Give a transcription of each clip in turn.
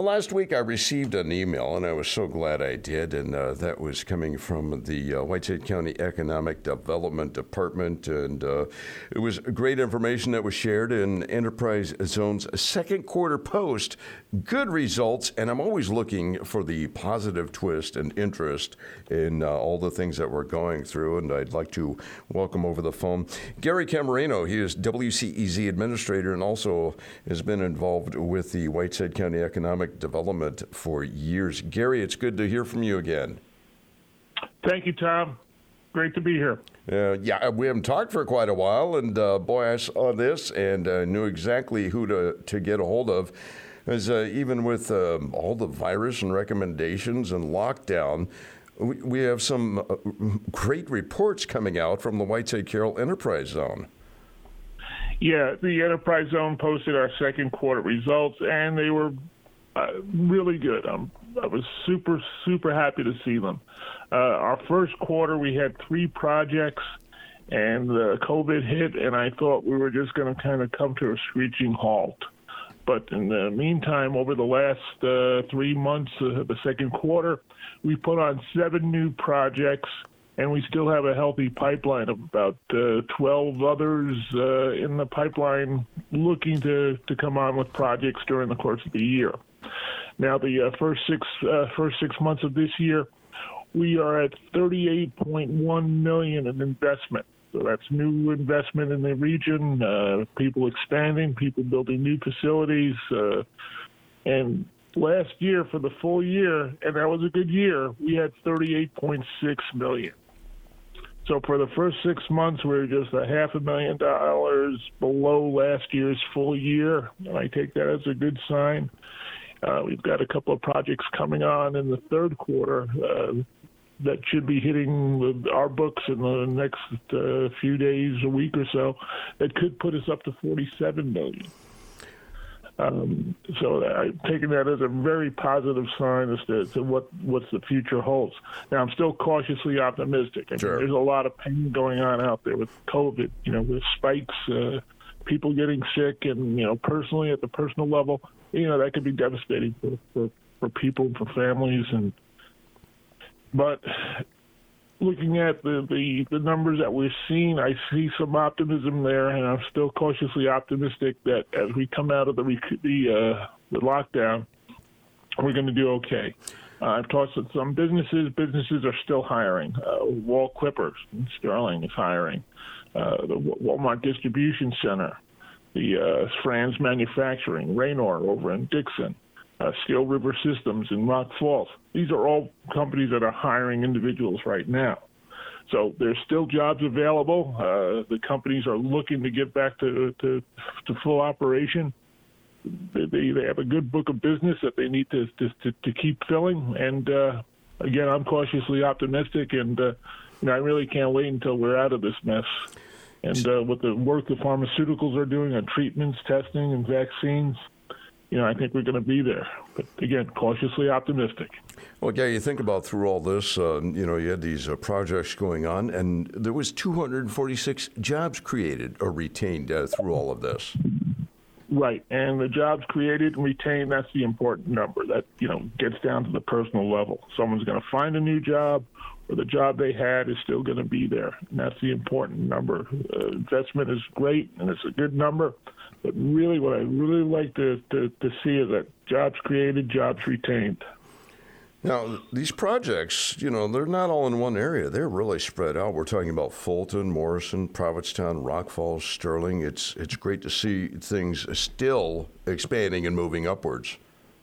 last week I received an email, and I was so glad I did, and that was coming from the Whiteside County Economic Development Department, and it was great information that was shared in Enterprise Zone's second quarter post. Good results, and I'm always looking for the positive twist and interest in all the things that we're going through, and I'd like to welcome over the phone Gary Camarino. He is WCEZ Administrator and also has been involved with the Whiteside County Economic Development for years. Gary, it's good to hear from you again. Thank you, Tom. Great to be here. Yeah, we haven't talked for quite a while, and boy, I saw this and knew exactly who to get a hold of. As even with all the virus and recommendations and lockdown, we have some great reports coming out from the Whiteside Carroll Enterprise Zone. Yeah, the Enterprise Zone posted our second quarter results, and they were really good. I was super happy to see them. Our first quarter, we had 3 projects, and COVID hit, and I thought we were just going to kind of come to a screeching halt. But in the meantime, over the last 3 months of the second quarter, we put on 7 new projects, and we still have a healthy pipeline of about 12 others in the pipeline looking to come on with projects during the course of the year. Now, the first six months of this year, we are at $38.1 million in investment. So that's new investment in the region, people expanding, people building new facilities. And last year, for the full year, and that was a good year, we had $38.6 million. So for the first 6 months, we were just $500,000 below last year's full year, and I take that as a good sign. We've got a couple of projects coming on in the third quarter that should be hitting our books in the next few days, a week or so, that could put us up to $47 million. So I'm taking that as a very positive sign as to what's the future holds. Now, I'm still cautiously optimistic. I mean, there's a lot of pain going on out there with COVID, with spikes, people getting sick, and, personally, at the personal level, that could be devastating for people, for families. But looking at the numbers that we're seeing, I see some optimism there, and I'm still cautiously optimistic that as we come out of the lockdown, we're going to do okay. I've talked to some businesses. Businesses are still hiring. Wall Clippers in Sterling is hiring. The Walmart Distribution Center, the Franz Manufacturing, Raynor over in Dixon, Steel River Systems in Rock Falls. These are all companies that are hiring individuals right now. So there's still jobs available. The companies are looking to get back to full operation. They have a good book of business that they need to keep filling. And, again, I'm cautiously optimistic, and I really can't wait until we're out of this mess. And with the work the pharmaceuticals are doing on treatments, testing, and vaccines, I think we're going to be there. But, again, cautiously optimistic. Well, Gary, you think about through all this, you had these projects going on, and there was 246 jobs created or retained through all of this. Right. And the jobs created and retained, that's the important number. That, gets down to the personal level. Someone's going to find a new job, or the job they had is still going to be there. And that's the important number. Investment is great, and it's a good number. But really, what I really like to see is that jobs created, jobs retained. Now, these projects, they're not all in one area. They're really spread out. We're talking about Fulton, Morrison, Provincetown, Rock Falls, Sterling. It's great to see things still expanding and moving upwards.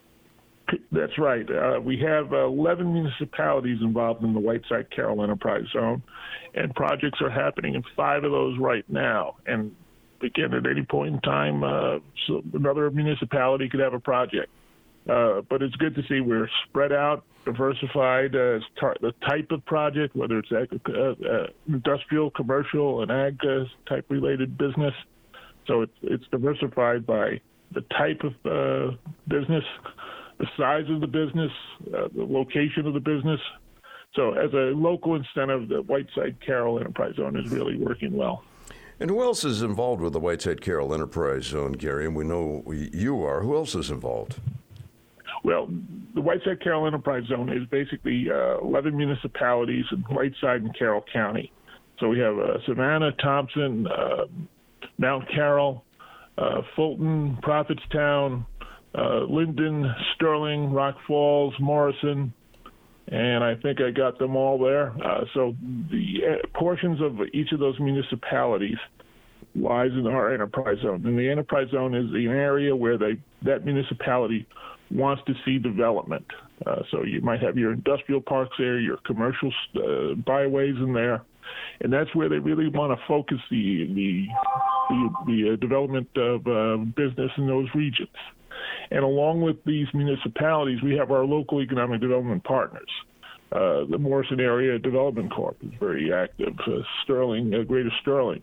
That's right. We have 11 municipalities involved in the Whiteside Carroll Enterprise Zone, and projects are happening in 5 of those right now. And again, at any point in time, so another municipality could have a project. But it's good to see we're spread out, diversified, the type of project, whether it's industrial, commercial, and ag type related business. So it's diversified by the type of business, the size of the business, the location of the business. So as a local incentive, the Whiteside Carroll Enterprise Zone is really working well. And who else is involved with the Whiteside Carroll Enterprise Zone, Gary? And we know you are. Who else is involved? Well, the Whiteside Carroll Enterprise Zone is basically 11 municipalities in Whiteside and Carroll County. So we have Savannah, Thompson, Mount Carroll, Fulton, Prophetstown, Linden, Sterling, Rock Falls, Morrison, and I think I got them all there. So the portions of each of those municipalities lies in our enterprise zone. And the enterprise zone is the area where that municipality wants to see development. So you might have your industrial parks there, your commercial byways in there, and that's where they really want to focus the development of business in those regions. And along with these municipalities, we have our local economic development partners. The Morrison Area Development Corp is very active. Sterling, Greater Sterling,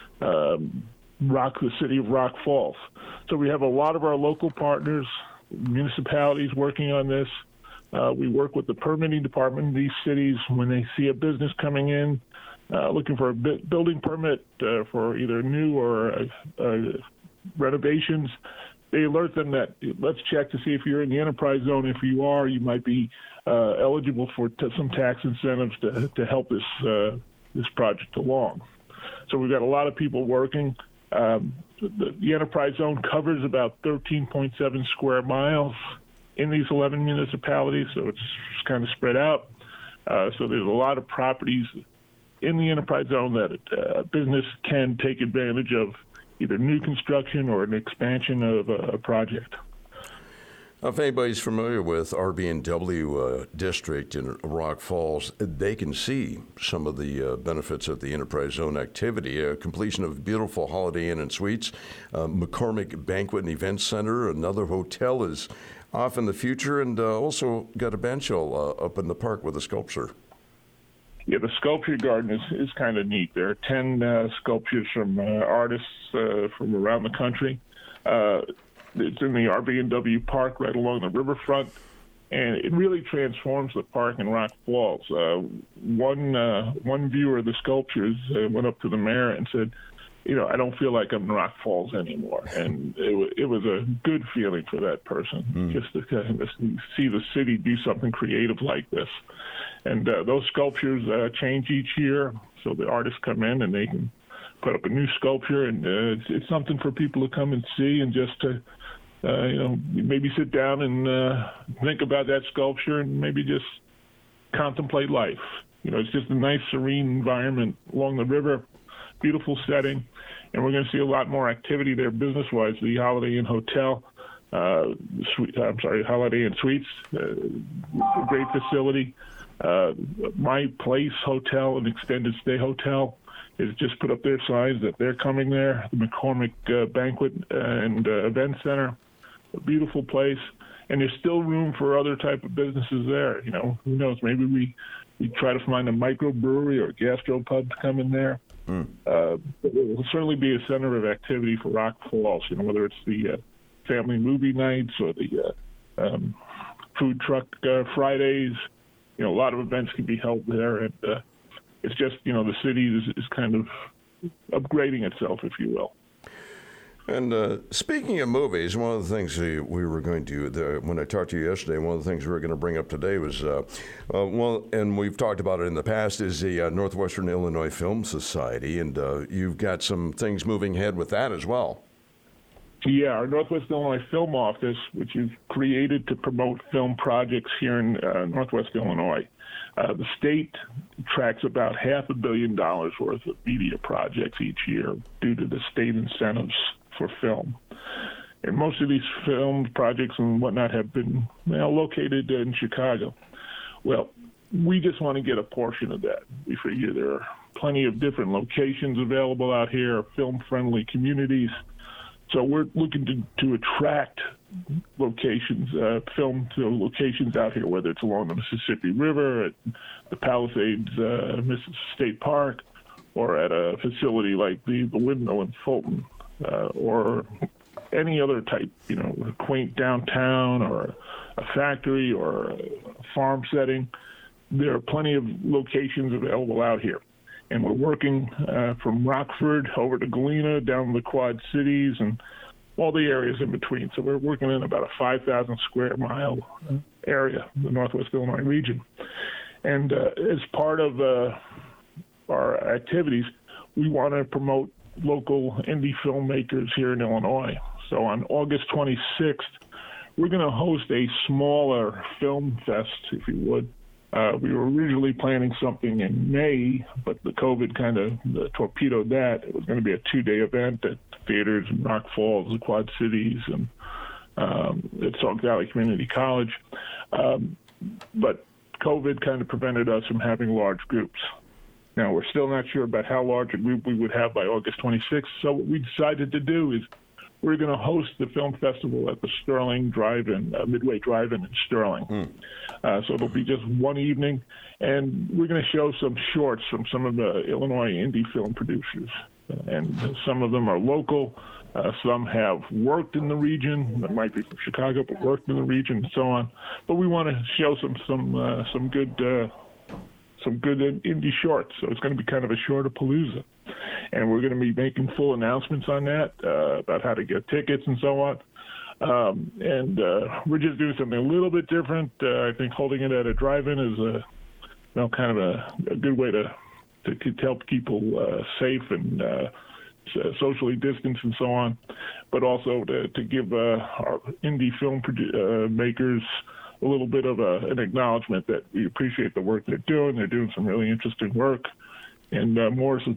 the city of Rock Falls. So we have a lot of our local partners, municipalities working on this. We work with the permitting department in these cities when they see a business coming in, looking for a building permit for either new or renovations. They alert them that let's check to see if you're in the enterprise zone. If you are, you might be eligible for some tax incentives to help this project along. So we've got a lot of people working. The enterprise zone covers about 13.7 square miles in these 11 municipalities, so it's kind of spread out. So there's a lot of properties in the enterprise zone that a business can take advantage of, either new construction or an expansion of a project. If anybody's familiar with RB&W District in Rock Falls, they can see some of the benefits of the enterprise zone activity. Completion of beautiful Holiday Inn and Suites, McCormick Banquet and Event Center, another hotel is off in the future, and also got a band shell up in the park with a sculpture. Yeah, the sculpture garden is kind of neat. There are 10 sculptures from artists from around the country. It's in the RB&W Park right along the riverfront, and it really transforms the park in Rock Falls. One viewer of the sculptures went up to the mayor and said, I don't feel like I'm in Rock Falls anymore. And it was a good feeling for that person, just to kind of see the city do something creative like this. And those sculptures change each year, so the artists come in and they can put up a new sculpture, and it's something for people to come and see, and just to maybe sit down and think about that sculpture and maybe just contemplate life. It's just a nice, serene environment along the river, beautiful setting, and we're going to see a lot more activity there business-wise. The Holiday Inn Hotel, Holiday Inn Suites, a great facility. My Place Hotel, an extended stay hotel, has just put up their signs that they're coming there. The McCormick Banquet and Event Center, a beautiful place. And there's still room for other type of businesses there. Who knows? Maybe we try to find a microbrewery or gastropub to come in there. It will certainly be a center of activity for Rock Falls, whether it's the family movie nights or the food truck Fridays. A lot of events can be held there, and it's just, the city is kind of upgrading itself, if you will. And speaking of movies, one of the things we were going to, when I talked to you yesterday, one of the things we were going to bring up today was, and we've talked about it in the past, is the Northwestern Illinois Film Society, and you've got some things moving ahead with that as well. Yeah, our Northwest Illinois Film Office, which is created to promote film projects here in Northwest Illinois. The state tracks about $500 million worth of media projects each year due to the state incentives for film. And most of these film projects and whatnot have been located in Chicago. Well, we just want to get a portion of that. We figure there are plenty of different locations available out here, film-friendly communities. So we're looking to attract locations, film to locations out here, whether it's along the Mississippi River, at the Palisades Mississippi State Park, or at a facility like the Windmill in Fulton, or any other type, a quaint downtown or a factory or a farm setting. There are plenty of locations available out here. And we're working from Rockford over to Galena, down the Quad Cities, and all the areas in between. So we're working in about a 5,000 square mile area, the Northwest Illinois region. And as part of our activities, we want to promote local indie filmmakers here in Illinois. So on August 26th, we're going to host a smaller film fest, if you would. We were originally planning something in May, but the COVID kind of torpedoed that. It was going to be a 2-day event at theaters in Rock Falls, the Quad Cities, and at Sauk Valley Community College. But COVID kind of prevented us from having large groups. Now, we're still not sure about how large a group we would have by August 26th, so what we decided to do is we're going to host the film festival at the Sterling Drive-In, Midway Drive-In in Sterling. So it'll be just one evening, and we're going to show some shorts from some of the Illinois indie film producers. And some of them are local. Some have worked in the region. That might be from Chicago, but worked in the region and so on. But we want to show some good indie shorts. So it's going to be kind of a shortapalooza. And we're going to be making full announcements on that, about how to get tickets and so on. And we're just doing something a little bit different. I think holding it at a drive-in is kind of a good way to help people safe and socially distanced and so on, but also to give our indie film makers a little bit of an acknowledgement that we appreciate the work they're doing. They're doing some really interesting work. And more is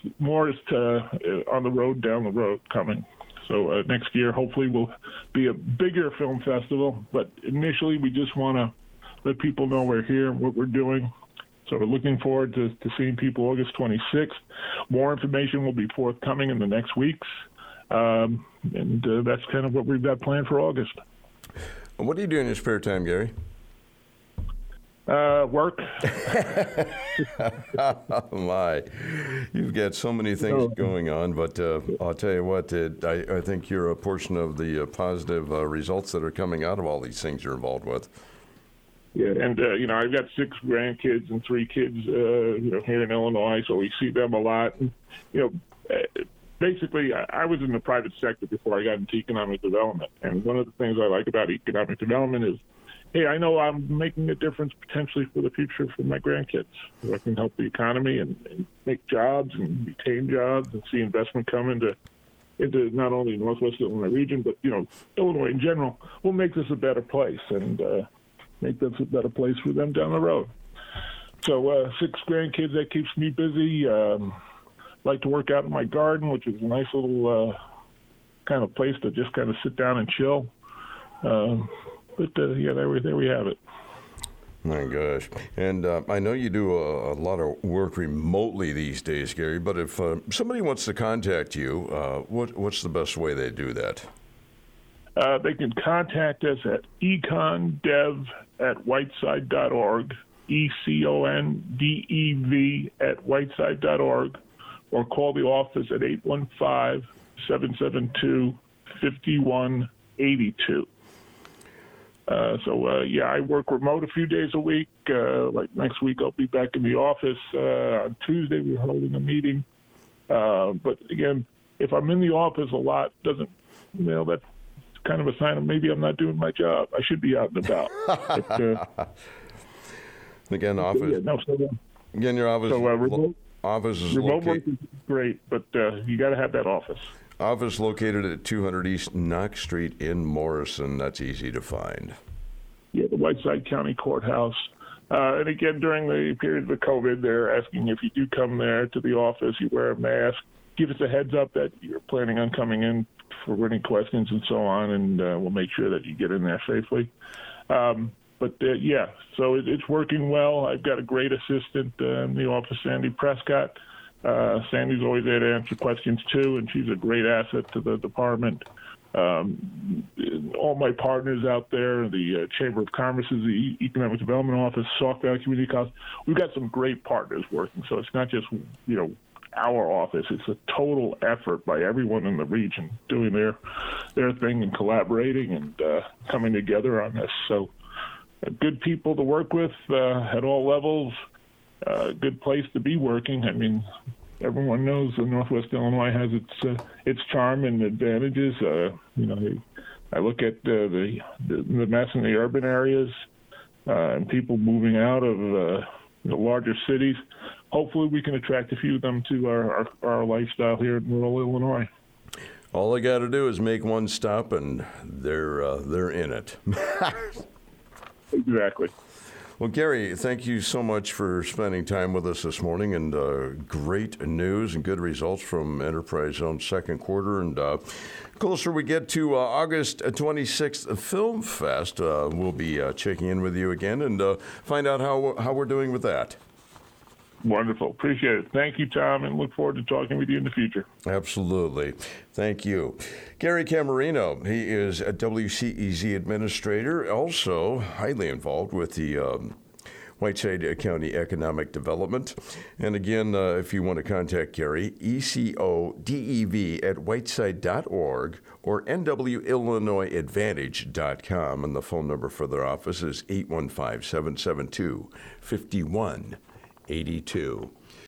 on the road, down the road coming. So next year, hopefully, will be a bigger film festival. But initially, we just want to let people know we're here and what we're doing. So we're looking forward to seeing people August 26th. More information will be forthcoming in the next weeks. And that's kind of what we've got planned for August. What do you do in your spare time, Gary? Work. Oh my, you've got so many things going on, but I'll tell you what, I think you're a portion of the positive results that are coming out of all these things you're involved with. Yeah, and I've got 6 grandkids and 3 kids, here in Illinois, so we see them a lot. And, basically, I was in the private sector before I got into economic development, and one of the things I like about economic development is, hey, I know I'm making a difference potentially for the future for my grandkids. So I can help the economy and make jobs and retain jobs and see investment come into not only the Northwest Illinois region, but, Illinois in general. Will make this a better place and make this a better place for them down the road. So 6 grandkids, that keeps me busy. Like to work out in my garden, which is a nice little kind of place to just kind of sit down and chill. But there we have it. My gosh. And I know you do a lot of work remotely these days, Gary, but if somebody wants to contact you, what's the best way they do that? They can contact us at econdev@whiteside.org, econdev@whiteside.org, or call the office at 815-772-5182. I work remote a few days a week. Like next week, I'll be back in the office. On Tuesday, we're holding a meeting. But again, if I'm in the office a lot, that's kind of a sign of maybe I'm not doing my job. I should be out and about. Again, office. Again, your office. So office is remote work is great, but you got to have that office. Office located at 200 East Knox Street in Morrison. That's easy to find. Yeah, the Whiteside County Courthouse. And again, during the period of the COVID, they're asking if you do come there to the office, you wear a mask. Give us a heads up that you're planning on coming in for any questions and so on, and we'll make sure that you get in there safely. So it's working well. I've got a great assistant in the office, Sandy Prescott. Sandy's always there to answer questions too, and she's a great asset to the department. All my partners out there, the Chamber of Commerce, the Economic Development Office, Sauk Valley Community College, we've got some great partners working. So it's not just our office; it's a total effort by everyone in the region doing their thing and collaborating and coming together on this. So good people to work with at all levels. Good place to be working. I mean, everyone knows that Northwest Illinois has its charm and advantages. I look at the mess in the urban areas and people moving out of the larger cities. Hopefully, we can attract a few of them to our lifestyle here in rural Illinois. All I got to do is make one stop, and they're in it. Exactly. Well, Gary, thank you so much for spending time with us this morning, and great news and good results from Enterprise Zone's second quarter. And closer we get to August 26th Film Fest, we'll be checking in with you again and find out how we're doing with that. Wonderful. Appreciate it. Thank you, Tom, and look forward to talking with you in the future. Absolutely. Thank you. Gary Camerino, he is a WCEZ administrator, also highly involved with the Whiteside County Economic Development. And again, if you want to contact Gary, ECODEV@whiteside.org or NWIllinoisAdvantage.com. And the phone number for their office is 815-772-5182.